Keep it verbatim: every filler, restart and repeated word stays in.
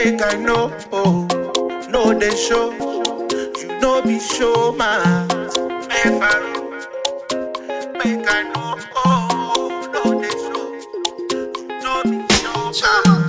make I know, oh, no they show, you know be show man. Make I know, make I know, oh, no they show, you know be show man.